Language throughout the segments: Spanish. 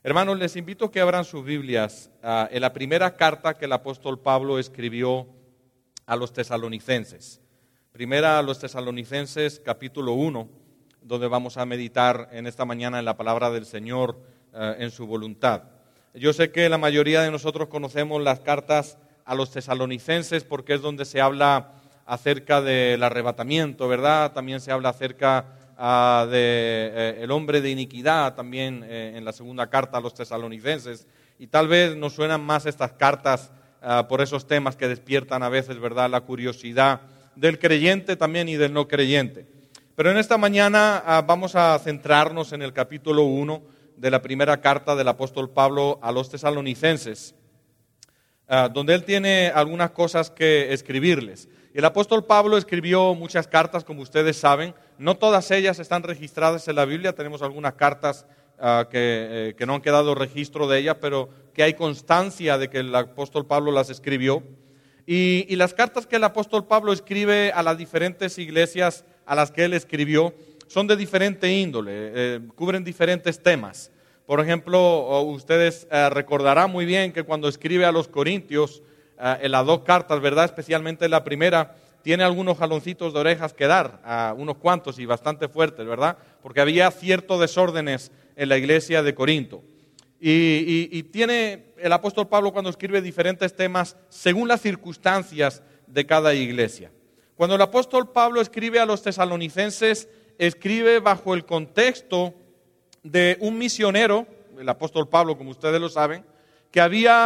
Hermanos, les invito a que abran sus Biblias en la primera carta que el apóstol Pablo escribió a los tesalonicenses. Primera a los tesalonicenses, capítulo 1, donde vamos a meditar en esta mañana en la palabra del Señor en su voluntad. Yo sé que la mayoría de nosotros conocemos las cartas a los tesalonicenses porque es donde se habla acerca del arrebatamiento, ¿verdad? También se habla acerca el hombre de iniquidad, también en la segunda carta a los tesalonicenses. Y tal vez nos suenan más estas cartas por esos temas que despiertan a veces, ¿verdad?, la curiosidad del creyente también y del no creyente. Pero en esta mañana vamos a centrarnos en el capítulo 1 de la primera carta del apóstol Pablo a los tesalonicenses, donde él tiene algunas cosas que escribirles. El apóstol Pablo escribió muchas cartas, como ustedes saben. No todas ellas están registradas en la Biblia. Tenemos algunas cartas que no han quedado registro de ellas, pero que hay constancia de que el apóstol Pablo las escribió. Y las cartas que el apóstol Pablo escribe a las diferentes iglesias a las que él escribió son de diferente índole, cubren diferentes temas. Por ejemplo, ustedes recordarán muy bien que cuando escribe a los Corintios, en las dos cartas, ¿verdad?, especialmente la primera, tiene algunos jaloncitos de orejas que dar, unos cuantos y bastante fuertes, ¿verdad?, porque había ciertos desórdenes en la iglesia de Corinto. Y tiene el apóstol Pablo cuando escribe diferentes temas según las circunstancias de cada iglesia. Cuando el apóstol Pablo escribe a los tesalonicenses, escribe bajo el contexto de un misionero, el apóstol Pablo, como ustedes lo saben, que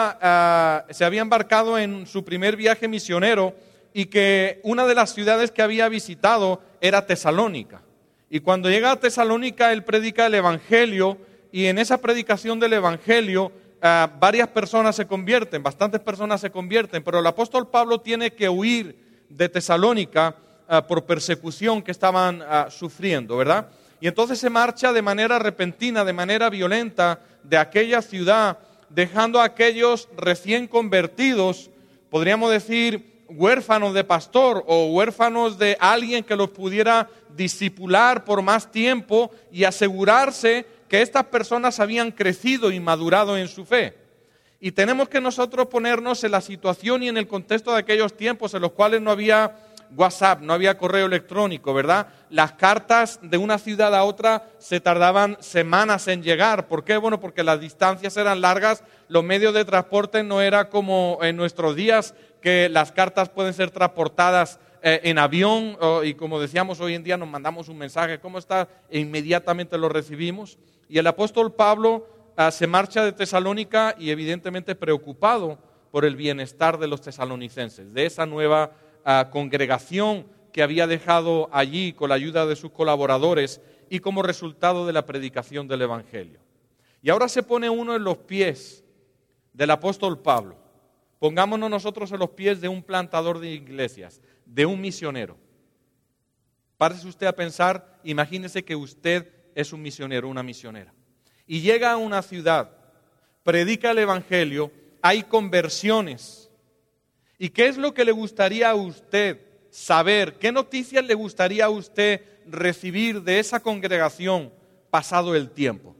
se había embarcado en su primer viaje misionero y que una de las ciudades que había visitado era Tesalónica. Y cuando llega a Tesalónica, él predica el Evangelio, y en esa predicación del Evangelio varias personas se convierten, bastantes personas se convierten, pero el apóstol Pablo tiene que huir de Tesalónica por persecución que estaban sufriendo, ¿verdad? Y entonces se marcha de manera repentina, de manera violenta de aquella ciudad, dejando a aquellos recién convertidos, podríamos decir, huérfanos de pastor o huérfanos de alguien que los pudiera discipular por más tiempo y asegurarse que estas personas habían crecido y madurado en su fe. Y tenemos que nosotros ponernos en la situación y en el contexto de aquellos tiempos en los cuales no había WhatsApp, no había correo electrónico, ¿verdad? Las cartas de una ciudad a otra se tardaban semanas en llegar. ¿Por qué? Bueno, porque las distancias eran largas, los medios de transporte no era como en nuestros días, que las cartas pueden ser transportadas en avión, y como decíamos, hoy en día nos mandamos un mensaje, ¿cómo está? E inmediatamente lo recibimos. Y el apóstol Pablo se marcha de Tesalónica y evidentemente preocupado por el bienestar de los tesalonicenses, de esa nueva congregación que había dejado allí con la ayuda de sus colaboradores y como resultado de la predicación del Evangelio. Y ahora se pone uno en los pies del apóstol Pablo. Pongámonos nosotros en los pies de un plantador de iglesias, de un misionero. Párese usted a pensar, imagínese que usted es un misionero, una misionera, y llega a una ciudad, predica el Evangelio, hay conversiones. ¿Y qué es lo que le gustaría a usted saber? ¿Qué noticias le gustaría a usted recibir de esa congregación pasado el tiempo?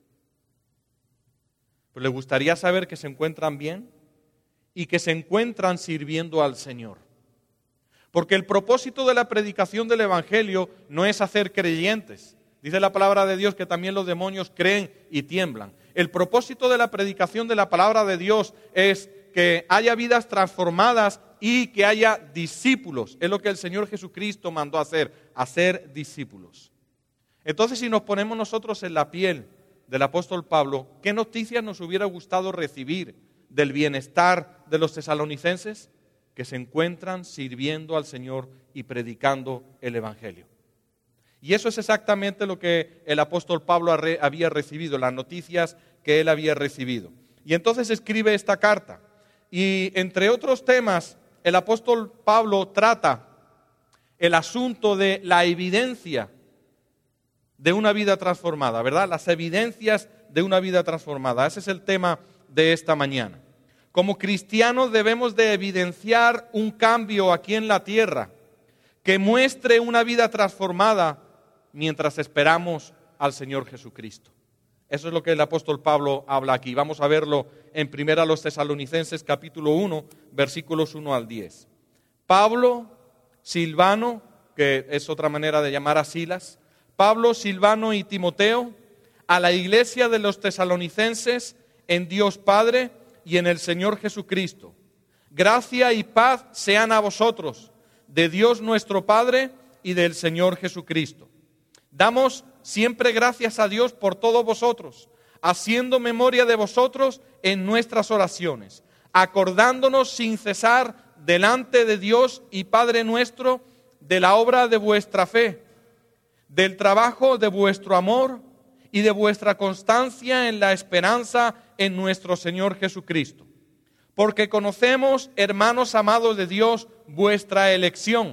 Pues le gustaría saber que se encuentran bien y que se encuentran sirviendo al Señor. Porque el propósito de la predicación del Evangelio no es hacer creyentes. Dice la palabra de Dios que también los demonios creen y tiemblan. El propósito de la predicación de la palabra de Dios es que haya vidas transformadas y que haya discípulos. Es lo que el Señor Jesucristo mandó hacer discípulos. Entonces, si nos ponemos nosotros en la piel del apóstol Pablo, ¿qué noticias nos hubiera gustado recibir del bienestar de los tesalonicenses? Que se encuentran sirviendo al Señor y predicando el Evangelio. Y eso es exactamente lo que el apóstol Pablo había recibido, las noticias que él había recibido. Y entonces escribe esta carta. Y entre otros temas, el apóstol Pablo trata el asunto de la evidencia de una vida transformada, ¿verdad? Las evidencias de una vida transformada. Ese es el tema de esta mañana. Como cristianos debemos de evidenciar un cambio aquí en la tierra que muestre una vida transformada mientras esperamos al Señor Jesucristo. Eso es lo que el apóstol Pablo habla aquí. Vamos a verlo en 1 Tesalonicenses capítulo 1, versículos 1 al 10. Pablo, Silvano, que es otra manera de llamar a Silas, Pablo, Silvano y Timoteo, a la iglesia de los tesalonicenses en Dios Padre y en el Señor Jesucristo. Gracia y paz sean a vosotros, de Dios nuestro Padre y del Señor Jesucristo. Damos siempre gracias a Dios por todos vosotros, haciendo memoria de vosotros en nuestras oraciones, acordándonos sin cesar delante de Dios y Padre nuestro de la obra de vuestra fe, del trabajo de vuestro amor y de vuestra constancia en la esperanza en nuestro Señor Jesucristo. Porque conocemos, hermanos amados de Dios, vuestra elección.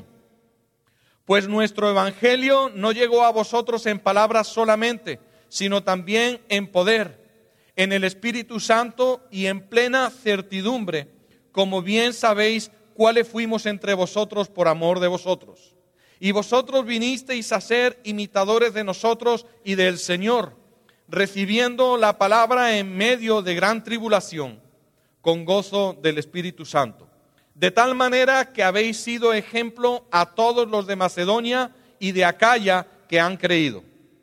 Pues nuestro evangelio no llegó a vosotros en palabras solamente, sino también en poder, en el Espíritu Santo y en plena certidumbre, como bien sabéis cuáles fuimos entre vosotros por amor de vosotros. Y vosotros vinisteis a ser imitadores de nosotros y del Señor, recibiendo la palabra en medio de gran tribulación, con gozo del Espíritu Santo. De tal manera que habéis sido ejemplo a todos los de Macedonia y de Acaya que han creído.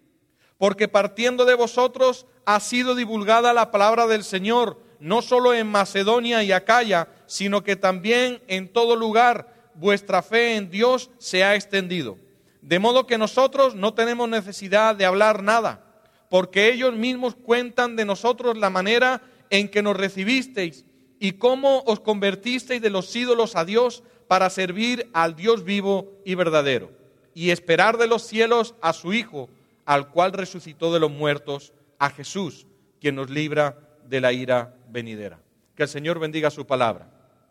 Porque partiendo de vosotros ha sido divulgada la palabra del Señor, no solo en Macedonia y Acaya, sino que también en todo lugar vuestra fe en Dios se ha extendido. De modo que nosotros no tenemos necesidad de hablar nada, porque ellos mismos cuentan de nosotros la manera en que nos recibisteis y cómo os convertisteis de los ídolos a Dios para servir al Dios vivo y verdadero, y esperar de los cielos a su Hijo, al cual resucitó de los muertos, a Jesús, quien nos libra de la ira venidera. Que el Señor bendiga su palabra.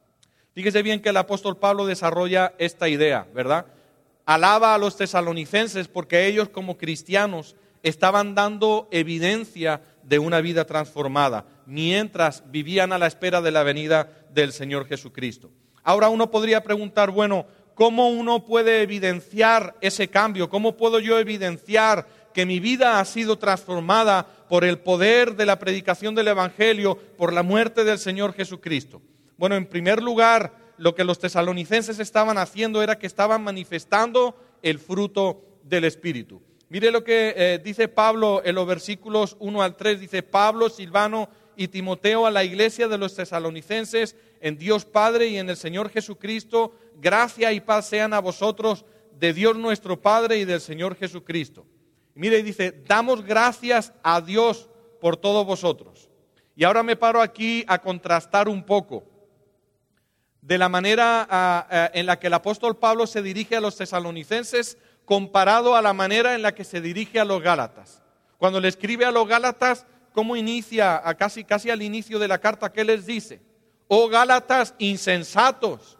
Fíjese bien que el apóstol Pablo desarrolla esta idea, ¿verdad? Alaba a los tesalonicenses porque ellos como cristianos estaban dando evidencia de una vida transformada, mientras vivían a la espera de la venida del Señor Jesucristo. Ahora uno podría preguntar, bueno, ¿cómo uno puede evidenciar ese cambio? ¿Cómo puedo yo evidenciar que mi vida ha sido transformada por el poder de la predicación del Evangelio, por la muerte del Señor Jesucristo? Bueno, en primer lugar, lo que los tesalonicenses estaban haciendo era que estaban manifestando el fruto del Espíritu. Mire lo que dice Pablo en los versículos 1 al 3, dice: Pablo, Silvano y Timoteo a la iglesia de los tesalonicenses en Dios Padre y en el Señor Jesucristo, gracia y paz sean a vosotros de Dios nuestro Padre y del Señor Jesucristo. Y mire, dice, damos gracias a Dios por todos vosotros. Y ahora me paro aquí a contrastar un poco de la manera en la que el apóstol Pablo se dirige a los tesalonicenses comparado a la manera en la que se dirige a los gálatas. Cuando le escribe a los gálatas, ¿cómo inicia? Casi al inicio de la carta, ¿qué les dice? Oh gálatas insensatos,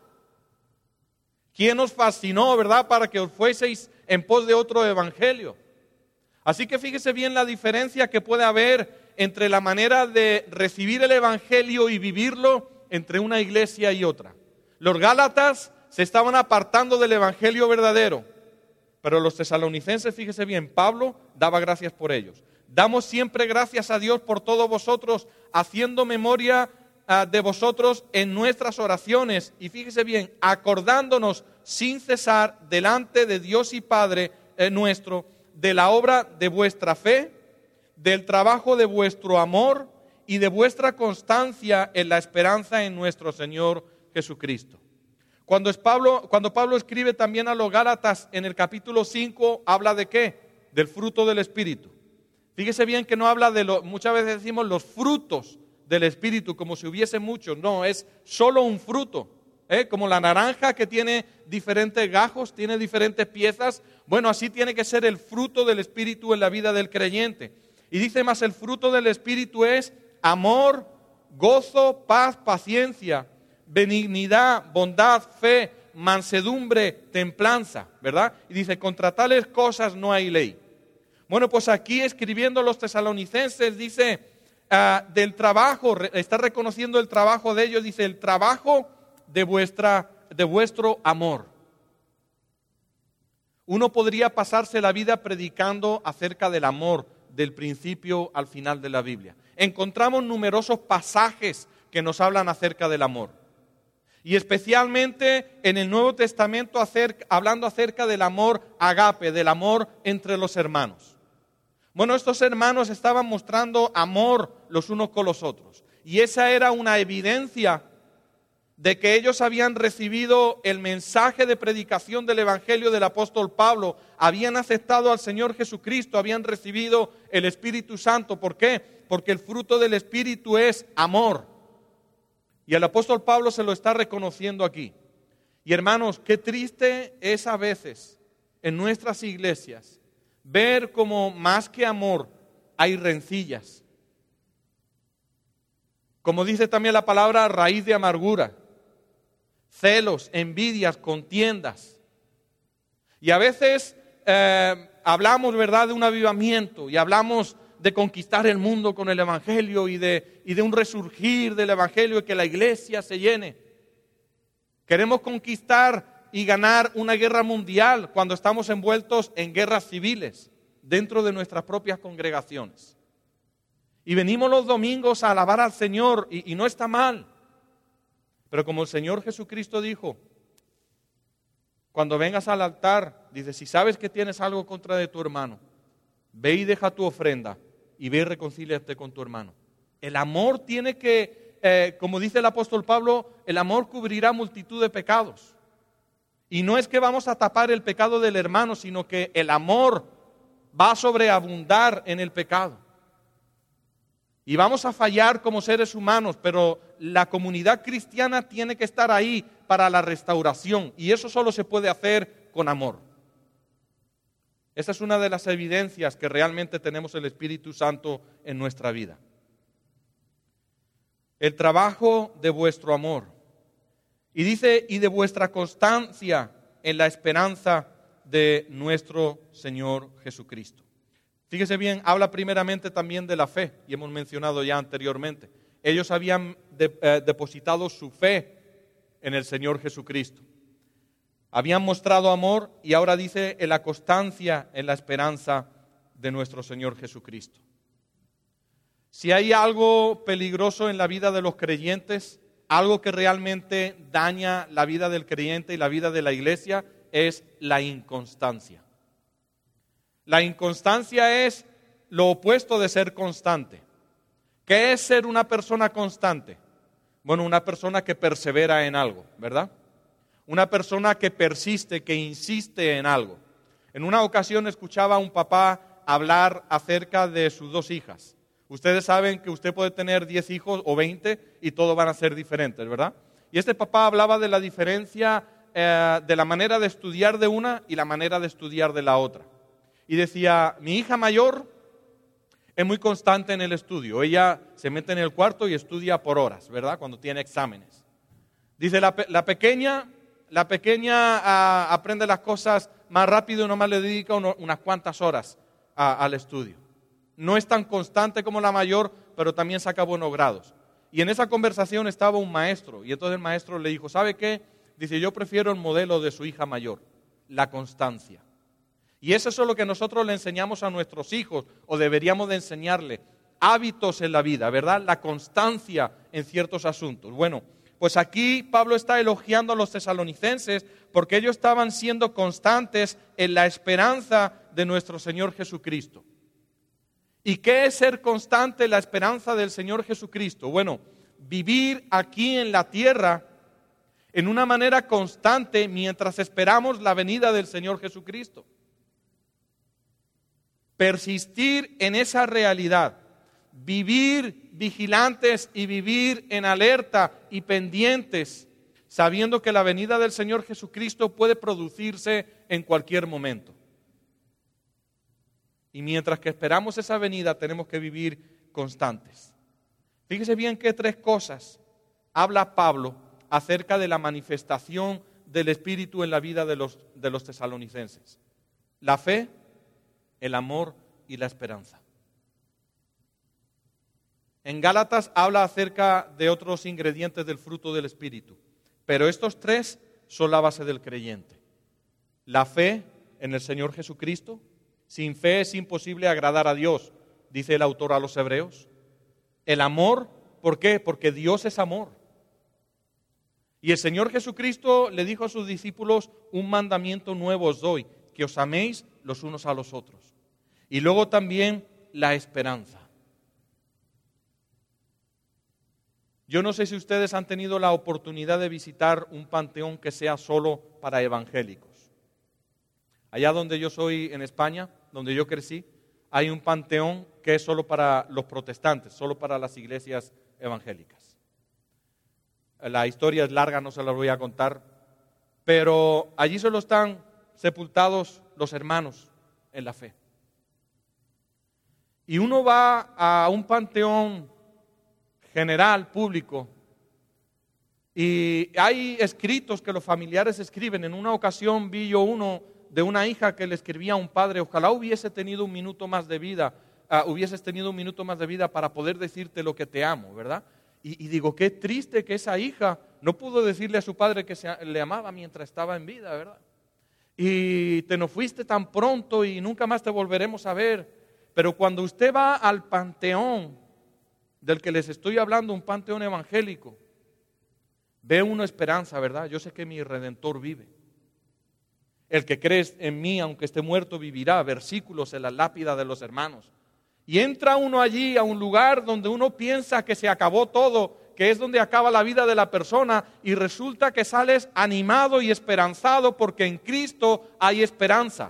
¿quién os fascinó, verdad, para que os fueseis en pos de otro evangelio? Así que fíjese bien la diferencia que puede haber entre la manera de recibir el evangelio y vivirlo entre una iglesia y otra. Los gálatas se estaban apartando del evangelio verdadero, pero los tesalonicenses, fíjese bien, Pablo daba gracias por ellos. Damos siempre gracias a Dios por todos vosotros, haciendo memoria de vosotros en nuestras oraciones. Y fíjese bien, acordándonos sin cesar delante de Dios y Padre nuestro, de la obra de vuestra fe, del trabajo de vuestro amor y de vuestra constancia en la esperanza en nuestro Señor Jesucristo. Cuando Pablo escribe también a los Gálatas en el capítulo 5, ¿habla de qué? Del fruto del Espíritu. Fíjese bien que no habla muchas veces decimos los frutos del Espíritu como si hubiese muchos. No, es solo un fruto. Como la naranja que tiene diferentes gajos, tiene diferentes piezas. Bueno, así tiene que ser el fruto del Espíritu en la vida del creyente. Y dice más, el fruto del Espíritu es amor, gozo, paz, paciencia, benignidad, bondad, fe, mansedumbre, templanza, ¿verdad? Y dice, contra tales cosas no hay ley. Bueno, pues aquí escribiendo a los tesalonicenses dice del trabajo, está reconociendo el trabajo de ellos, dice el trabajo de vuestro amor. Uno podría pasarse la vida predicando acerca del amor del principio al final de la Biblia. Encontramos numerosos pasajes que nos hablan acerca del amor. Y especialmente en el Nuevo Testamento hablando acerca del amor agape, del amor entre los hermanos. Bueno, estos hermanos estaban mostrando amor los unos con los otros. Y esa era una evidencia de que ellos habían recibido el mensaje de predicación del Evangelio del apóstol Pablo, habían aceptado al Señor Jesucristo, habían recibido el Espíritu Santo. ¿Por qué? Porque el fruto del Espíritu es amor. Y el apóstol Pablo se lo está reconociendo aquí. Y hermanos, qué triste es a veces en nuestras iglesias ver como más que amor hay rencillas. Como dice también la palabra, raíz de amargura, celos, envidias, contiendas. Y a veces hablamos, ¿verdad?, de un avivamiento y hablamos de conquistar el mundo con el Evangelio y de un resurgir del Evangelio y que la iglesia se llene. Queremos conquistar y ganar una guerra mundial cuando estamos envueltos en guerras civiles dentro de nuestras propias congregaciones. Y venimos los domingos a alabar al Señor y no está mal. Pero como el Señor Jesucristo dijo, cuando vengas al altar, dice, si sabes que tienes algo contra de tu hermano, ve y deja tu ofrenda y ve y reconcíliate con tu hermano. El amor tiene que, como dice el apóstol Pablo, el amor cubrirá multitud de pecados. Y no es que vamos a tapar el pecado del hermano, sino que el amor va a sobreabundar en el pecado. Y vamos a fallar como seres humanos, pero la comunidad cristiana tiene que estar ahí para la restauración. Y eso solo se puede hacer con amor. Esa es una de las evidencias que realmente tenemos el Espíritu Santo en nuestra vida. El trabajo de vuestro amor. Y dice, y de vuestra constancia en la esperanza de nuestro Señor Jesucristo. Fíjese bien, habla primeramente también de la fe, y hemos mencionado ya anteriormente. Ellos habían depositado su fe en el Señor Jesucristo. Habían mostrado amor y ahora dice en la constancia en la esperanza de nuestro Señor Jesucristo. Si hay algo peligroso en la vida de los creyentes, algo que realmente daña la vida del creyente y la vida de la iglesia, es la inconstancia. La inconstancia es lo opuesto de ser constante. ¿Qué es ser una persona constante? Bueno, una persona que persevera en algo, ¿verdad? Una persona que persiste, que insiste en algo. En una ocasión escuchaba a un papá hablar acerca de sus 2 hijas. Ustedes saben que usted puede tener 10 hijos o 20 y todos van a ser diferentes, ¿verdad? Y este papá hablaba de la diferencia de la manera de estudiar de una y la manera de estudiar de la otra. Y decía, mi hija mayor es muy constante en el estudio. Ella se mete en el cuarto y estudia por horas, ¿verdad? Cuando tiene exámenes. Dice, la pequeña aprende las cosas más rápido y nomás le dedica unas cuantas horas al estudio. No es tan constante como la mayor, pero también saca buenos grados. Y en esa conversación estaba un maestro, y entonces el maestro le dijo, ¿sabe qué? Dice, yo prefiero el modelo de su hija mayor, la constancia. Y eso es lo que nosotros le enseñamos a nuestros hijos, o deberíamos de enseñarle, hábitos en la vida, ¿verdad? La constancia en ciertos asuntos. Bueno, pues aquí Pablo está elogiando a los tesalonicenses porque ellos estaban siendo constantes en la esperanza de nuestro Señor Jesucristo. ¿Y qué es ser constante en la esperanza del Señor Jesucristo? Bueno, vivir aquí en la tierra en una manera constante mientras esperamos la venida del Señor Jesucristo. Persistir en esa realidad, vivir vigilantes y vivir en alerta y pendientes, sabiendo que la venida del Señor Jesucristo puede producirse en cualquier momento. Y mientras que esperamos esa venida, tenemos que vivir constantes. Fíjese bien que 3 cosas habla Pablo acerca de la manifestación del Espíritu en la vida de los tesalonicenses. La fe, el amor y la esperanza. En Gálatas habla acerca de otros ingredientes del fruto del Espíritu, pero estos 3 son la base del creyente. La fe en el Señor Jesucristo. Sin fe es imposible agradar a Dios, dice el autor a los Hebreos. El amor, ¿por qué? Porque Dios es amor. Y el Señor Jesucristo le dijo a sus discípulos: un mandamiento nuevo os doy, que os améis los unos a los otros. Y luego también la esperanza. Yo no sé si ustedes han tenido la oportunidad de visitar un panteón que sea solo para evangélicos. Allá donde yo soy, en España, donde yo crecí, hay un panteón que es solo para los protestantes, solo para las iglesias evangélicas. La historia es larga, no se la voy a contar, pero allí solo están sepultados los hermanos en la fe. Y uno va a un panteón general, público, y hay escritos que los familiares escriben. En una ocasión vi yo uno de una hija que le escribía a un padre: ojalá hubieses tenido un minuto más de vida para poder decirte lo que te amo, ¿verdad? Y digo, qué triste que esa hija no pudo decirle a su padre que le amaba mientras estaba en vida, ¿verdad? Y te nos fuiste tan pronto y nunca más te volveremos a ver. Pero cuando usted va al panteón del que les estoy hablando, un panteón evangélico, ve una esperanza, ¿verdad? Yo sé que mi Redentor vive. El que cree en mí, aunque esté muerto, vivirá. Versículos en la lápida de los hermanos. Y entra uno allí a un lugar donde uno piensa que se acabó todo, que es donde acaba la vida de la persona, y resulta que sales animado y esperanzado porque en Cristo hay esperanza.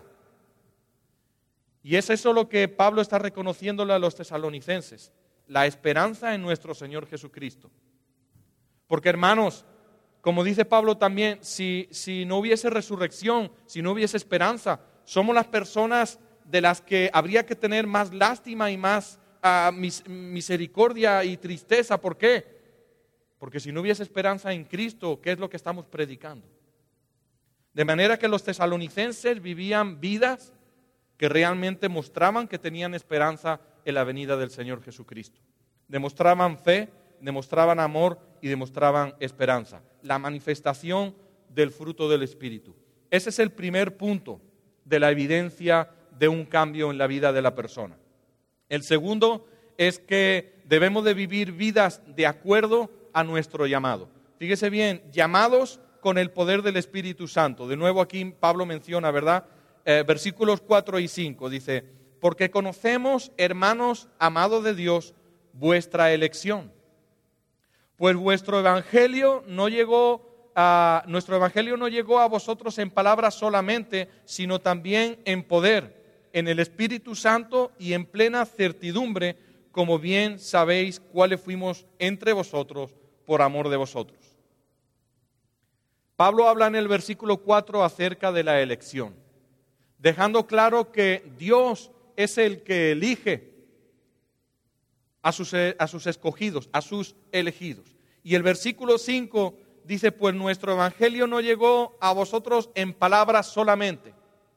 Y es eso lo que Pablo está reconociéndole a los tesalonicenses: la esperanza en nuestro Señor Jesucristo. Porque, hermanos, como dice Pablo también, si no hubiese resurrección, si no hubiese esperanza, somos las personas de las que habría que tener más lástima y más misericordia y tristeza. ¿Por qué? Porque si no hubiese esperanza en Cristo, ¿qué es lo que estamos predicando? De manera que los tesalonicenses vivían vidas que realmente mostraban que tenían esperanza en la venida del Señor Jesucristo. Demostraban fe, demostraban amor y demostraban esperanza. La manifestación del fruto del Espíritu. Ese es el primer punto de la evidencia de un cambio en la vida de la persona. El segundo es que debemos de vivir vidas de acuerdo a nuestro llamado. Fíjese bien, llamados con el poder del Espíritu Santo. De nuevo aquí Pablo menciona, ¿verdad? Versículos 4 y 5, dice: porque conocemos, hermanos amados de Dios, vuestra elección. Pues nuestro evangelio no llegó a vosotros en palabras solamente, sino también en poder, en el Espíritu Santo y en plena certidumbre, como bien sabéis cuáles fuimos entre vosotros por amor de vosotros. Pablo habla en el versículo 4 acerca de la elección, dejando claro que Dios es el que elige a sus escogidos, a sus elegidos. Y el versículo 5 dice: pues nuestro evangelio no llegó a vosotros en palabras solamente.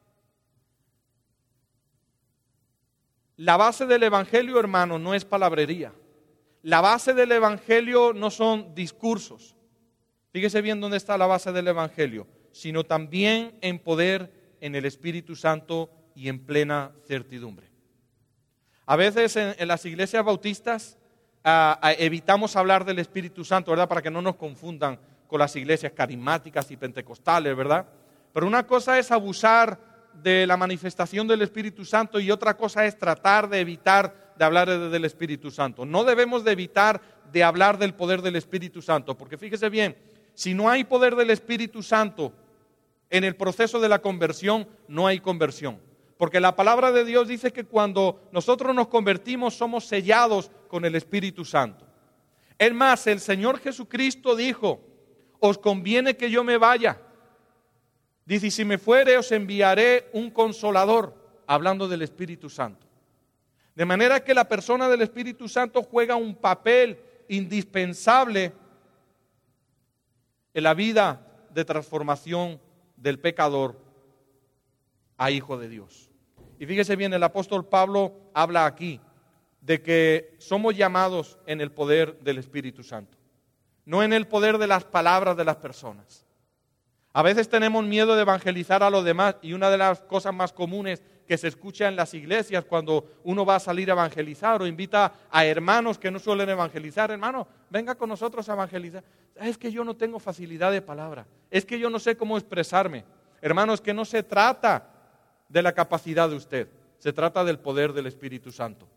La base del evangelio, hermano, no es palabrería. La base del evangelio no son discursos. Fíjese bien dónde está la base del evangelio, sino también en poder, en el Espíritu Santo y en plena certidumbre. A veces en las iglesias bautistas evitamos hablar del Espíritu Santo, ¿verdad? Para que no nos confundan con las iglesias carismáticas y pentecostales, ¿verdad? Pero una cosa es abusar de la manifestación del Espíritu Santo y otra cosa es tratar de evitar de hablar del Espíritu Santo. No debemos de evitar de hablar del poder del Espíritu Santo, porque fíjese bien, si no hay poder del Espíritu Santo en el proceso de la conversión, no hay conversión. Porque la palabra de Dios dice que cuando nosotros nos convertimos somos sellados con el Espíritu Santo. Es más, el Señor Jesucristo dijo: os conviene que yo me vaya. Dice: y si me fuere os enviaré un consolador, hablando del Espíritu Santo. De manera que la persona del Espíritu Santo juega un papel indispensable en la vida de transformación del pecador a hijo de Dios. Y fíjese bien, el apóstol Pablo habla aquí de que somos llamados en el poder del Espíritu Santo, no en el poder de las palabras de las personas. A veces tenemos miedo de evangelizar a los demás y una de las cosas más comunes que se escucha en las iglesias cuando uno va a salir a evangelizar o invita a hermanos que no suelen evangelizar. Hermano, venga con nosotros a evangelizar. Es que yo no tengo facilidad de palabra, es que yo no sé cómo expresarme. Hermanos, que no se trata de la capacidad de usted, se trata del poder del Espíritu Santo.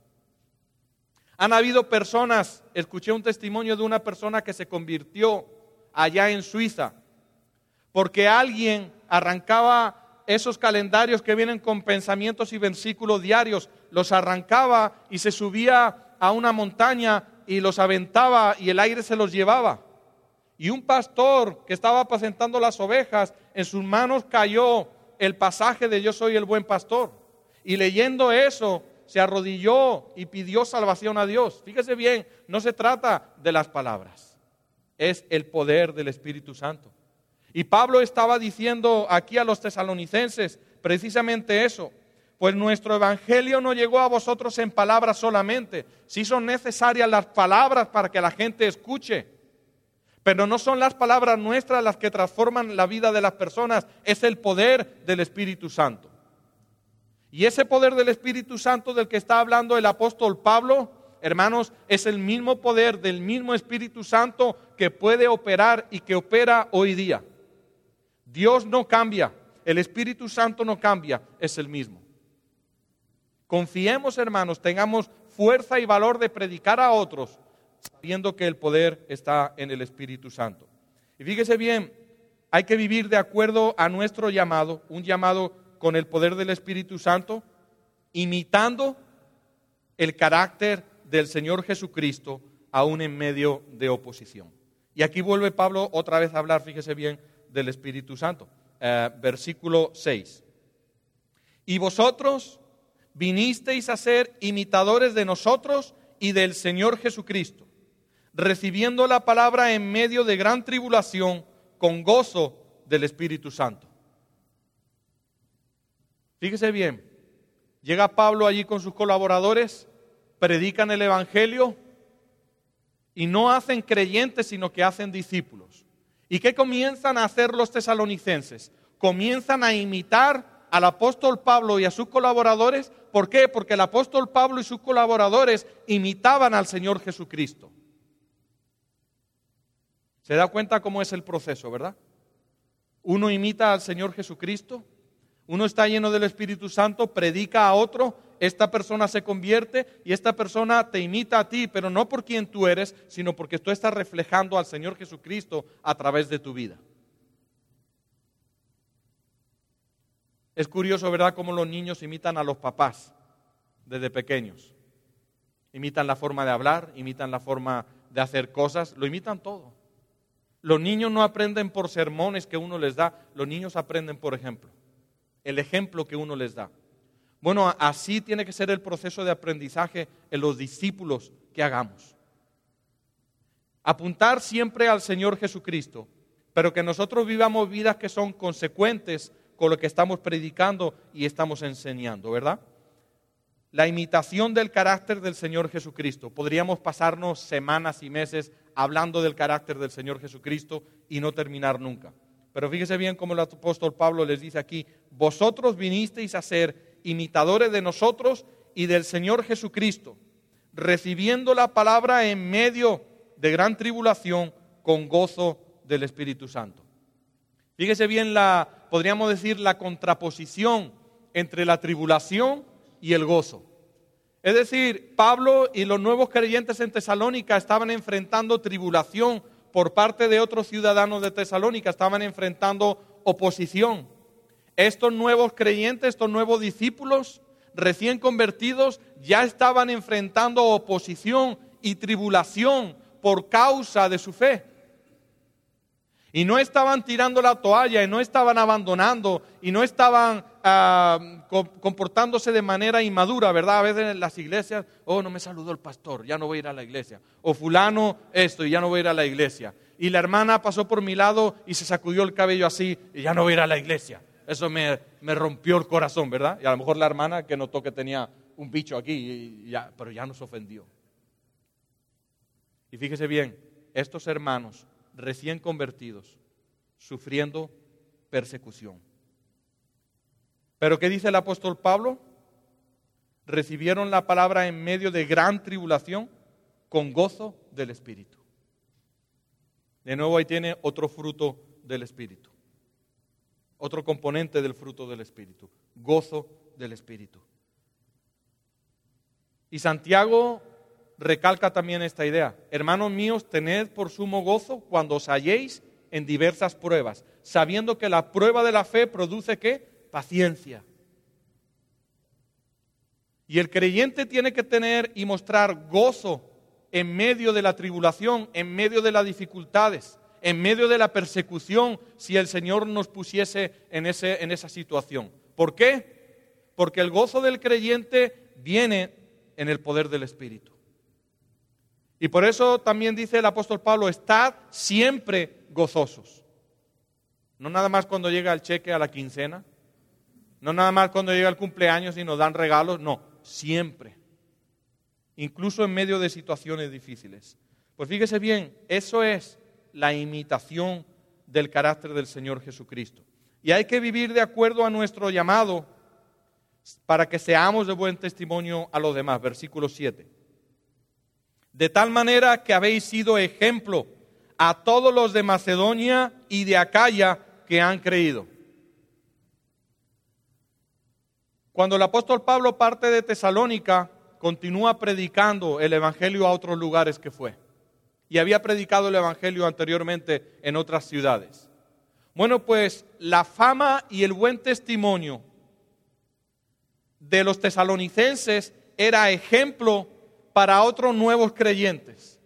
Han habido personas, escuché un testimonio de una persona que se convirtió allá en Suiza, porque alguien arrancaba esos calendarios que vienen con pensamientos y versículos diarios, los arrancaba y se subía a una montaña y los aventaba y el aire se los llevaba. Y un pastor que estaba apacentando las ovejas, en sus manos cayó el pasaje de Yo soy el buen pastor. Y leyendo eso, se arrodilló y pidió salvación a Dios. Fíjese bien, no se trata de las palabras, es el poder del Espíritu Santo. Y Pablo estaba diciendo aquí a los tesalonicenses precisamente eso. Pues nuestro evangelio no llegó a vosotros en palabras solamente. Sí son necesarias las palabras para que la gente escuche, pero no son las palabras nuestras las que transforman la vida de las personas, es el poder del Espíritu Santo. Y ese poder del Espíritu Santo del que está hablando el apóstol Pablo, hermanos, es el mismo poder del mismo Espíritu Santo que puede operar y que opera hoy día. Dios no cambia, el Espíritu Santo no cambia, es el mismo. Confiemos, hermanos, tengamos fuerza y valor de predicar a otros, sabiendo que el poder está en el Espíritu Santo. Y fíjese bien, hay que vivir de acuerdo a nuestro llamado, un llamado con el poder del Espíritu Santo, imitando el carácter del Señor Jesucristo, aún en medio de oposición. Y aquí vuelve Pablo otra vez a hablar, fíjese bien, del Espíritu Santo. Versículo 6. Y vosotros vinisteis a ser imitadores de nosotros y del Señor Jesucristo, recibiendo la palabra en medio de gran tribulación, con gozo del Espíritu Santo. Fíjese bien, llega Pablo allí con sus colaboradores, predican el Evangelio y no hacen creyentes, sino que hacen discípulos. ¿Y qué comienzan a hacer los tesalonicenses? Comienzan a imitar al apóstol Pablo y a sus colaboradores. ¿Por qué? Porque el apóstol Pablo y sus colaboradores imitaban al Señor Jesucristo. ¿Se da cuenta cómo es el proceso, verdad? Uno imita al Señor Jesucristo. Uno está lleno del Espíritu Santo, predica a otro, esta persona se convierte y esta persona te imita a ti, pero no por quien tú eres, sino porque tú estás reflejando al Señor Jesucristo a través de tu vida. Es curioso, ¿verdad?, cómo los niños imitan a los papás desde pequeños. Imitan la forma de hablar, imitan la forma de hacer cosas, lo imitan todo. Los niños no aprenden por sermones que uno les da, los niños aprenden por ejemplo. El ejemplo que uno les da. Bueno, así tiene que ser el proceso de aprendizaje en los discípulos que hagamos. Apuntar siempre al Señor Jesucristo, pero que nosotros vivamos vidas que son consecuentes con lo que estamos predicando y estamos enseñando, ¿verdad? La imitación del carácter del Señor Jesucristo. Podríamos pasarnos semanas y meses hablando del carácter del Señor Jesucristo y no terminar nunca. Pero fíjese bien cómo el apóstol Pablo les dice aquí, vosotros vinisteis a ser imitadores de nosotros y del Señor Jesucristo, recibiendo la palabra en medio de gran tribulación con gozo del Espíritu Santo. Fíjese bien podríamos decir, la contraposición entre la tribulación y el gozo. Es decir, Pablo y los nuevos creyentes en Tesalónica estaban enfrentando tribulación por parte de otros ciudadanos de Tesalónica, estaban enfrentando oposición. Estos nuevos creyentes, estos nuevos discípulos recién convertidos ya estaban enfrentando oposición y tribulación por causa de su fe. Y no estaban tirando la toalla, y no estaban abandonando, y no estaban comportándose de manera inmadura, ¿verdad? A veces en las iglesias, no me saludó el pastor, ya no voy a ir a la iglesia. O fulano esto, y ya no voy a ir a la iglesia. Y la hermana pasó por mi lado y se sacudió el cabello así, y ya no voy a ir a la iglesia. Eso me rompió el corazón, ¿verdad? Y a lo mejor la hermana que notó que tenía un bicho aquí, pero ya nos ofendió. Y fíjese bien, estos hermanos recién convertidos, sufriendo persecución. Pero ¿qué dice el apóstol Pablo? Recibieron la palabra en medio de gran tribulación con gozo del Espíritu. De nuevo ahí tiene otro fruto del Espíritu. Otro componente del fruto del Espíritu. Gozo del Espíritu. Y Santiago recalca también esta idea. Hermanos míos, tened por sumo gozo cuando os halléis en diversas pruebas, sabiendo que la prueba de la fe produce ¿qué? Paciencia. Y el creyente tiene que tener y mostrar gozo en medio de la tribulación, en medio de las dificultades, en medio de la persecución, si el Señor nos pusiese en esa situación. ¿Por qué? Porque el gozo del creyente viene en el poder del Espíritu. Y por eso también dice el apóstol Pablo, estad siempre gozosos. No nada más cuando llega el cheque a la quincena, no nada más cuando llega el cumpleaños y nos dan regalos, no, siempre. Incluso en medio de situaciones difíciles. Pues fíjese bien, eso es la imitación del carácter del Señor Jesucristo. Y hay que vivir de acuerdo a nuestro llamado para que seamos de buen testimonio a los demás. Versículo 7. De tal manera que habéis sido ejemplo a todos los de Macedonia y de Acaya que han creído. Cuando el apóstol Pablo parte de Tesalónica, continúa predicando el evangelio a otros lugares que fue. Y había predicado el evangelio anteriormente en otras ciudades. Bueno, pues la fama y el buen testimonio de los tesalonicenses era ejemplo para otros nuevos creyentes.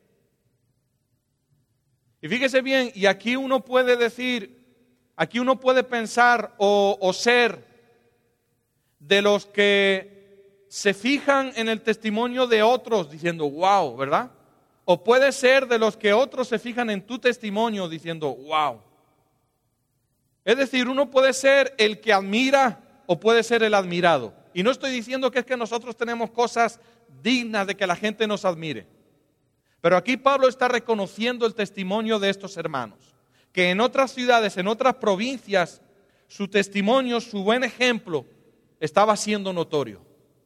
Y fíjese bien, y aquí uno puede decir, aquí uno puede pensar o ser de los que se fijan en el testimonio de otros diciendo, wow, ¿verdad? O puede ser de los que otros se fijan en tu testimonio diciendo, wow. Es decir, uno puede ser el que admira o puede ser el admirado. Y no estoy diciendo que es que nosotros tenemos cosas dignas de que la gente nos admire. Pero aquí Pablo está reconociendo el testimonio de estos hermanos, que en otras ciudades, en otras provincias, su testimonio, su buen ejemplo, estaba siendo notorio.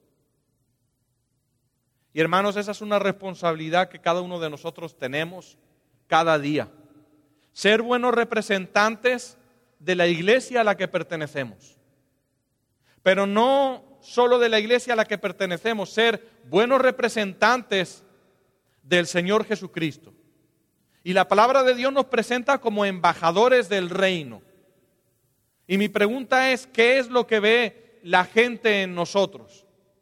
Y hermanos, esa es una responsabilidad que cada uno de nosotros tenemos cada día. Ser buenos representantes de la iglesia a la que pertenecemos. Pero no solo de la iglesia a la que pertenecemos, ser buenos representantes del Señor Jesucristo. Y la palabra de Dios nos presenta como embajadores del reino. Y mi pregunta es, ¿qué es lo que ve la gente en nosotros?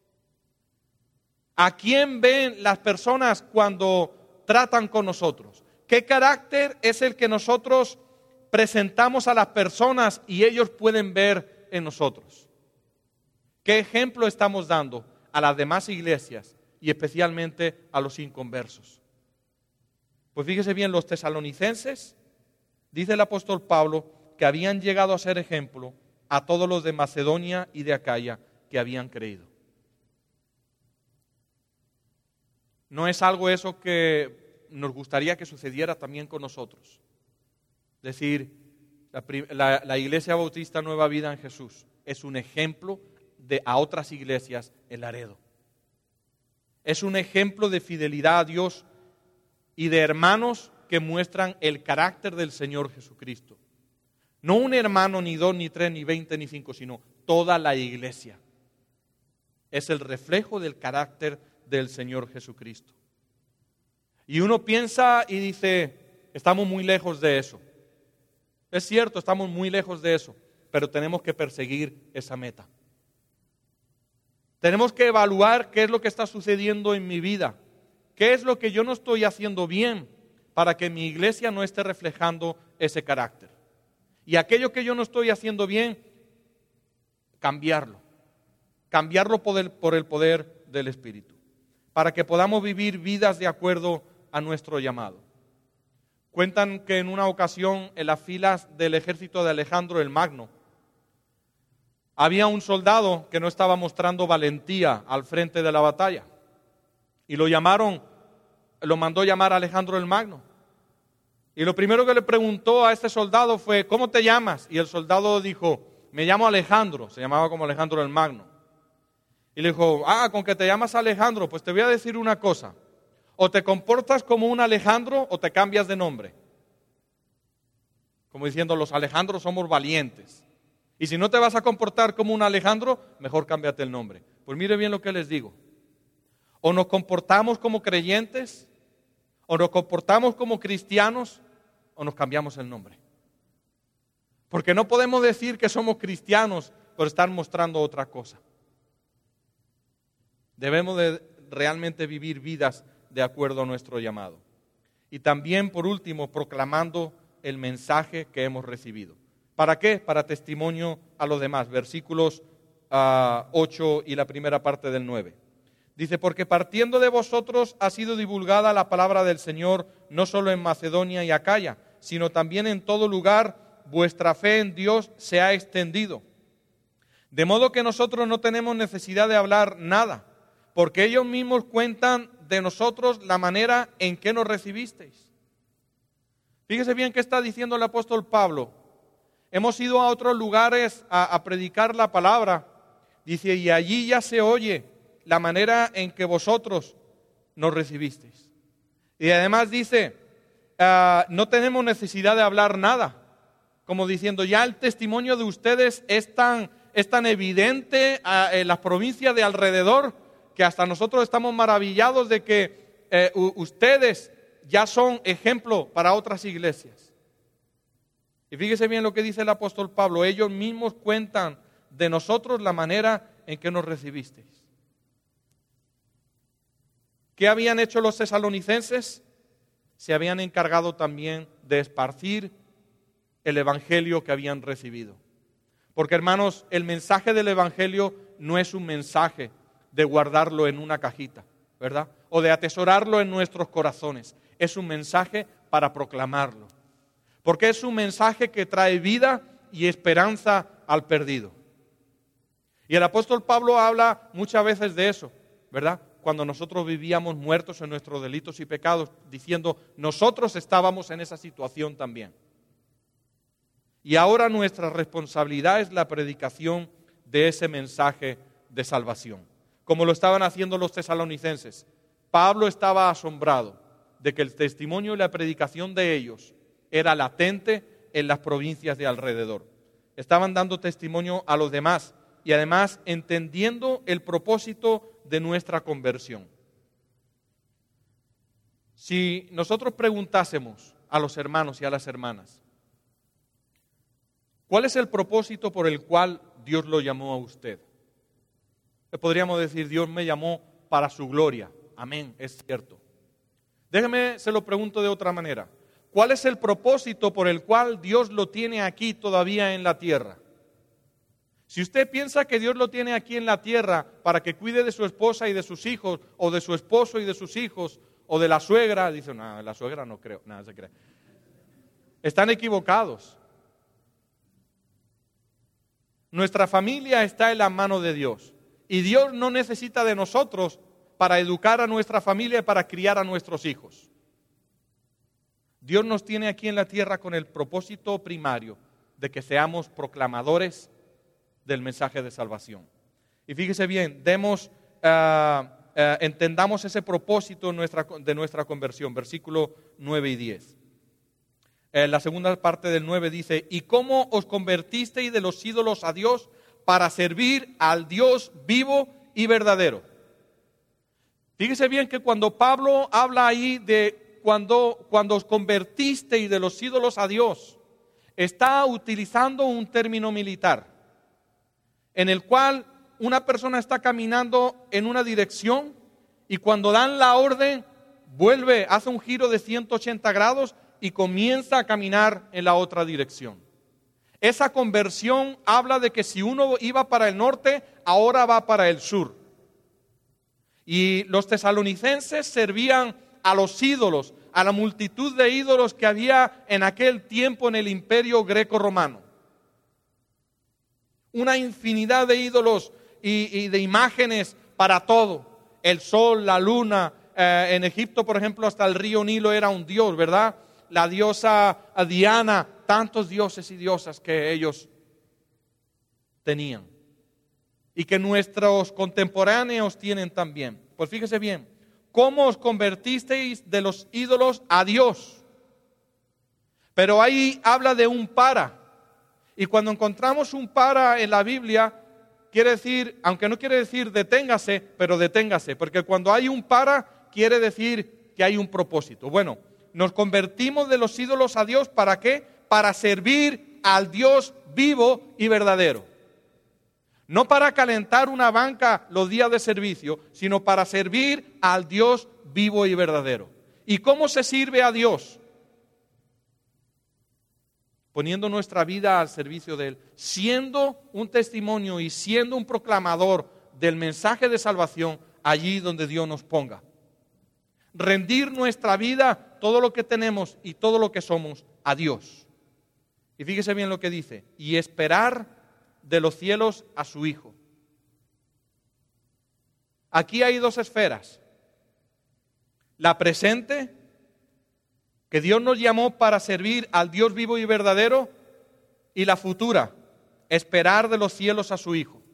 ¿A quién ven las personas cuando tratan con nosotros? ¿Qué carácter es el que nosotros presentamos a las personas y ellos pueden ver en nosotros? ¿Qué ejemplo estamos dando a las demás iglesias y especialmente a los inconversos? Pues fíjese bien, los tesalonicenses, dice el apóstol Pablo, que habían llegado a ser ejemplo a todos los de Macedonia y de Acaya que habían creído. ¿No es algo eso que nos gustaría que sucediera también con nosotros? Es decir, la Iglesia Bautista Nueva Vida en Jesús es un ejemplo a otras iglesias en Laredo. Es un ejemplo de fidelidad a Dios y de hermanos que muestran el carácter del Señor Jesucristo. No un hermano, ni dos, ni tres, ni 20, ni 5, sino toda la iglesia. Es el reflejo del carácter del Señor Jesucristo. Y uno piensa y dice, estamos muy lejos de eso. Es cierto, estamos muy lejos de eso, pero tenemos que perseguir esa meta. Tenemos que evaluar qué es lo que está sucediendo en mi vida, qué es lo que yo no estoy haciendo bien para que mi iglesia no esté reflejando ese carácter. Y aquello que yo no estoy haciendo bien, cambiarlo por el poder del Espíritu, para que podamos vivir vidas de acuerdo a nuestro llamado. Cuentan que en una ocasión en las filas del ejército de Alejandro el Magno, había un soldado que no estaba mostrando valentía al frente de la batalla. Y lo mandó llamar a Alejandro el Magno. Y lo primero que le preguntó a este soldado fue, ¿cómo te llamas? Y el soldado dijo, me llamo Alejandro, se llamaba como Alejandro el Magno. Y le dijo, con que te llamas Alejandro, pues te voy a decir una cosa. O te comportas como un Alejandro o te cambias de nombre. Como diciendo, los Alejandros somos valientes. Y si no te vas a comportar como un Alejandro, mejor cámbiate el nombre. Pues mire bien lo que les digo. O nos comportamos como creyentes, o nos comportamos como cristianos, o nos cambiamos el nombre. Porque no podemos decir que somos cristianos por estar mostrando otra cosa. Debemos de realmente vivir vidas de acuerdo a nuestro llamado. Y también, por último, proclamando el mensaje que hemos recibido. ¿Para qué? Para testimonio a los demás. Versículos 8 y la primera parte del 9. Dice, porque partiendo de vosotros ha sido divulgada la palabra del Señor, no solo en Macedonia y Acaya, sino también en todo lugar vuestra fe en Dios se ha extendido. De modo que nosotros no tenemos necesidad de hablar nada, porque ellos mismos cuentan de nosotros la manera en que nos recibisteis. Fíjese bien qué está diciendo el apóstol Pablo. Hemos ido a otros lugares a predicar la palabra. Dice, y allí ya se oye la manera en que vosotros nos recibisteis. Y además dice, no tenemos necesidad de hablar nada. Como diciendo, ya el testimonio de ustedes es tan evidente en las provincias de alrededor que hasta nosotros estamos maravillados de que ustedes ya son ejemplo para otras iglesias. Y fíjese bien lo que dice el apóstol Pablo, ellos mismos cuentan de nosotros la manera en que nos recibisteis. ¿Qué habían hecho los tesalonicenses? Se habían encargado también de esparcir el evangelio que habían recibido. Porque, hermanos, el mensaje del evangelio no es un mensaje de guardarlo en una cajita, ¿verdad? O de atesorarlo en nuestros corazones. Es un mensaje para proclamarlo. Porque es un mensaje que trae vida y esperanza al perdido. Y el apóstol Pablo habla muchas veces de eso, ¿verdad? Cuando nosotros vivíamos muertos en nuestros delitos y pecados, diciendo, nosotros estábamos en esa situación también. Y ahora nuestra responsabilidad es la predicación de ese mensaje de salvación, como lo estaban haciendo los tesalonicenses. Pablo estaba asombrado de que el testimonio y la predicación de ellos era latente en las provincias de alrededor. Estaban dando testimonio a los demás y además entendiendo el propósito de nuestra conversión. Si nosotros preguntásemos a los hermanos y a las hermanas, ¿cuál es el propósito por el cual Dios lo llamó a usted? Le podríamos decir, Dios me llamó para su gloria. Amén, es cierto. Déjeme, se lo pregunto de otra manera. ¿Cuál es el propósito por el cual Dios lo tiene aquí todavía en la tierra? Si usted piensa que Dios lo tiene aquí en la tierra para que cuide de su esposa y de sus hijos, o de su esposo y de sus hijos, o de la suegra, dice, no, la suegra no creo, nada se cree. Están equivocados. Nuestra familia está en la mano de Dios. Y Dios no necesita de nosotros para educar a nuestra familia y para criar a nuestros hijos. Dios nos tiene aquí en la tierra con el propósito primario de que seamos proclamadores del mensaje de salvación. Y fíjese bien, entendamos ese propósito de nuestra conversión, versículos 9 y 10. La segunda parte del 9 dice, ¿y cómo os convertisteis de los ídolos a Dios para servir al Dios vivo y verdadero? Fíjese bien que cuando Pablo habla ahí de cuando os convertisteis de los ídolos a Dios, está utilizando un término militar, en el cual una persona está caminando en una dirección y cuando dan la orden, vuelve, hace un giro de 180 grados y comienza a caminar en la otra dirección. Esa conversión habla de que si uno iba para el norte, ahora va para el sur. Y los tesalonicenses servían a los ídolos, a la multitud de ídolos que había en aquel tiempo en el imperio greco-romano. Una infinidad de ídolos y de imágenes para todo. El sol, la luna, en Egipto, por ejemplo, hasta el río Nilo era un dios, ¿verdad? La diosa Diana, tantos dioses y diosas que ellos tenían y que nuestros contemporáneos tienen también. Pues fíjese bien, ¿cómo os convertisteis de los ídolos a Dios? Pero ahí habla de un para. Y cuando encontramos un para en la Biblia, quiere decir, aunque no quiere decir deténgase, pero deténgase. Porque cuando hay un para, quiere decir que hay un propósito. Bueno, nos convertimos de los ídolos a Dios, ¿para qué? Para servir al Dios vivo y verdadero. No para calentar una banca los días de servicio, sino para servir al Dios vivo y verdadero. ¿Y cómo se sirve a Dios? Poniendo nuestra vida al servicio de Él, siendo un testimonio y siendo un proclamador del mensaje de salvación allí donde Dios nos ponga. Rendir nuestra vida, todo lo que tenemos y todo lo que somos, a Dios. Y fíjese bien lo que dice, y esperar de los cielos a su Hijo. Aquí hay dos esferas. La presente, que Dios nos llamó para servir al Dios vivo y verdadero, y la futura, esperar de los cielos a su Hijo.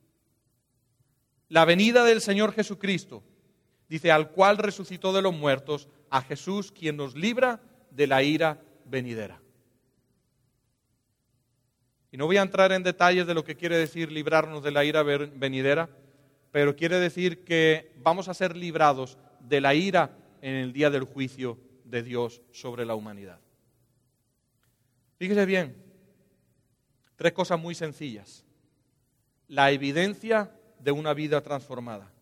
La venida del Señor Jesucristo, dice, al cual resucitó de los muertos, a Jesús, quien nos libra de la ira venidera. Y no voy a entrar en detalles de lo que quiere decir librarnos de la ira venidera, pero quiere decir que vamos a ser librados de la ira en el día del juicio de Dios sobre la humanidad. Fíjese bien, tres cosas muy sencillas. La evidencia de una vida transformada,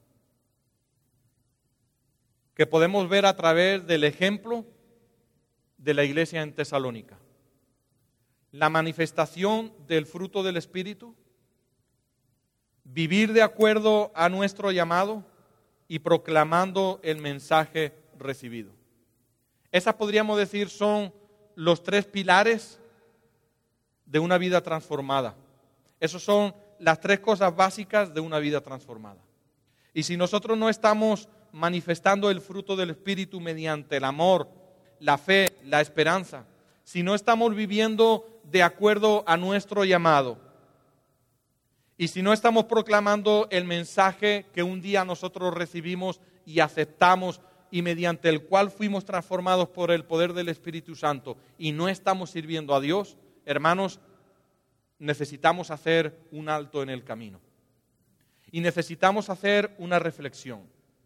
que podemos ver a través del ejemplo de la iglesia en Tesalónica. La manifestación del fruto del Espíritu, vivir de acuerdo a nuestro llamado y proclamando el mensaje recibido. Esas podríamos decir son los tres pilares de una vida transformada. Esas son las tres cosas básicas de una vida transformada. Y si nosotros no estamos manifestando el fruto del Espíritu mediante el amor, la fe, la esperanza, si no estamos viviendo de acuerdo a nuestro llamado, y si no estamos proclamando el mensaje que un día nosotros recibimos y aceptamos y mediante el cual fuimos transformados por el poder del Espíritu Santo y no estamos sirviendo a Dios, hermanos, necesitamos hacer un alto en el camino. Y necesitamos hacer una reflexión.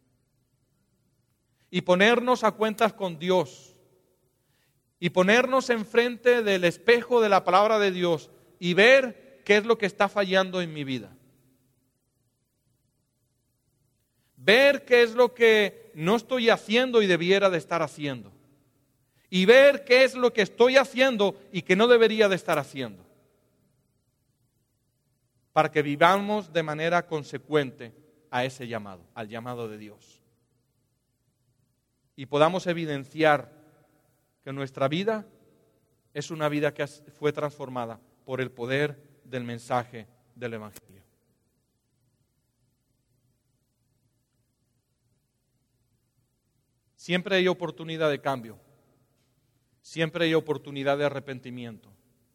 Y ponernos a cuentas con Dios. Y ponernos enfrente del espejo de la palabra de Dios y ver qué es lo que está fallando en mi vida. Ver qué es lo que no estoy haciendo y debiera de estar haciendo. Y ver qué es lo que estoy haciendo y que no debería de estar haciendo. Para que vivamos de manera consecuente a ese llamado, al llamado de Dios. Y podamos evidenciar que nuestra vida es una vida que fue transformada por el poder del mensaje del Evangelio. Siempre hay oportunidad de cambio. Siempre hay oportunidad de arrepentimiento.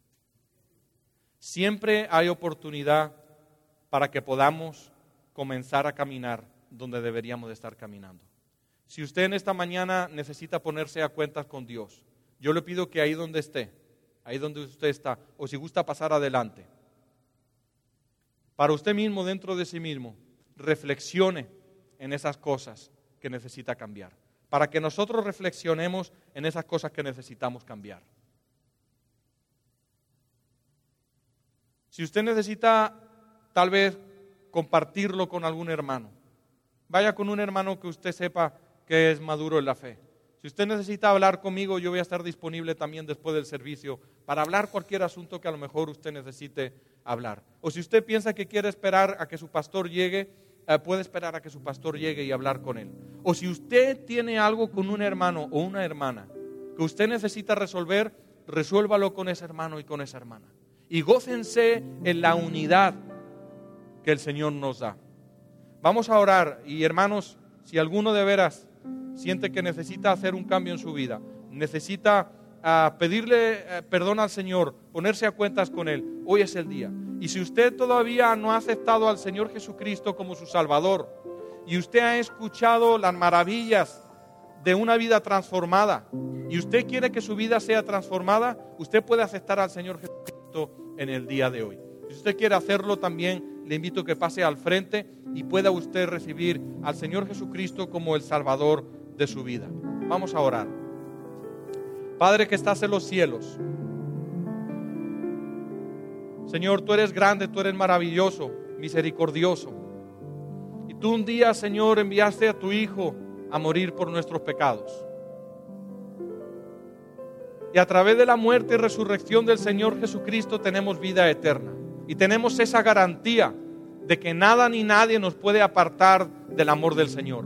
Siempre hay oportunidad para que podamos comenzar a caminar donde deberíamos de estar caminando. Si usted en esta mañana necesita ponerse a cuentas con Dios, yo le pido que ahí donde esté, ahí donde usted está, o si gusta pasar adelante, para usted mismo, dentro de sí mismo, reflexione en esas cosas que necesita cambiar, para que nosotros reflexionemos en esas cosas que necesitamos cambiar. Si usted necesita tal vez compartirlo con algún hermano, vaya con un hermano que usted sepa que es maduro en la fe. Si usted necesita hablar conmigo, yo voy a estar disponible también después del servicio para hablar cualquier asunto que a lo mejor usted necesite hablar. O si usted piensa que quiere esperar a que su pastor llegue, puede esperar a que su pastor llegue y hablar con él. O si usted tiene algo con un hermano o una hermana que usted necesita resolver, resuélvalo con ese hermano y con esa hermana. Y gócense en la unidad que el Señor nos da. Vamos a orar y hermanos, si alguno de veras siente que necesita hacer un cambio en su vida, necesita pedirle perdón al Señor, ponerse a cuentas con Él, hoy es el día. Y si usted todavía no ha aceptado al Señor Jesucristo como su Salvador, y usted ha escuchado las maravillas de una vida transformada, y usted quiere que su vida sea transformada, usted puede aceptar al Señor Jesucristo en el día de hoy. Si usted quiere hacerlo, también le invito a que pase al frente y pueda usted recibir al Señor Jesucristo como el Salvador de su vida. Vamos a orar. Padre que estás en los cielos, Señor, tú eres grande, tú eres maravilloso, misericordioso. Y tú un día, Señor, enviaste a tu Hijo a morir por nuestros pecados. Y a través de la muerte y resurrección del Señor Jesucristo tenemos vida eterna. Y tenemos esa garantía de que nada ni nadie nos puede apartar del amor del Señor.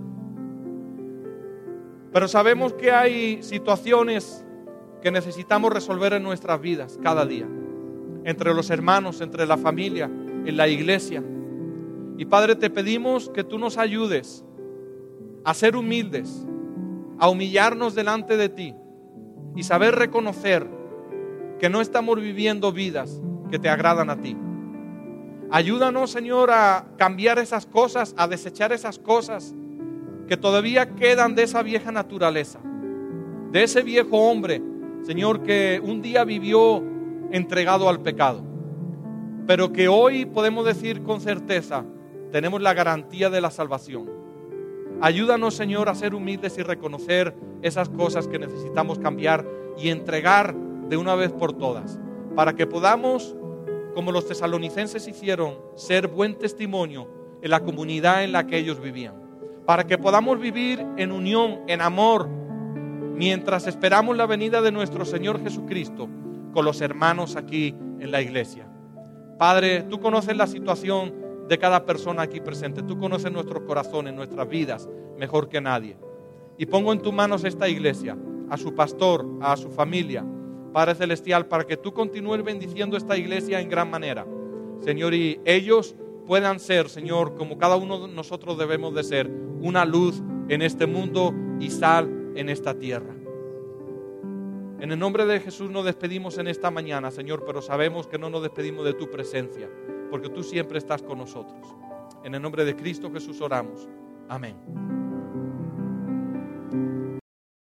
Pero sabemos que hay situaciones que necesitamos resolver en nuestras vidas cada día. Entre los hermanos, entre la familia, en la iglesia. Y Padre, te pedimos que tú nos ayudes a ser humildes, a humillarnos delante de ti y saber reconocer que no estamos viviendo vidas que te agradan a ti. Ayúdanos, Señor, a cambiar esas cosas, a desechar esas cosas que todavía quedan de esa vieja naturaleza, de ese viejo hombre, Señor, que un día vivió entregado al pecado, pero que hoy podemos decir con certeza, tenemos la garantía de la salvación. Ayúdanos, Señor, a ser humildes y reconocer esas cosas que necesitamos cambiar y entregar de una vez por todas, para que podamos, como los tesalonicenses hicieron, ser buen testimonio en la comunidad en la que ellos vivían, para que podamos vivir en unión, en amor, mientras esperamos la venida de nuestro Señor Jesucristo con los hermanos aquí en la iglesia. Padre, tú conoces la situación de cada persona aquí presente, tú conoces nuestros corazones, nuestras vidas mejor que nadie. Y pongo en tus manos esta iglesia, a su pastor, a su familia, Padre Celestial, para que tú continúes bendiciendo esta iglesia en gran manera, Señor, y ellos puedan ser, Señor, como cada uno de nosotros debemos de ser, una luz en este mundo y sal en esta tierra. En el nombre de Jesús nos despedimos en esta mañana, Señor, pero sabemos que no nos despedimos de tu presencia, porque tú siempre estás con nosotros. En el nombre de Cristo Jesús oramos. Amén.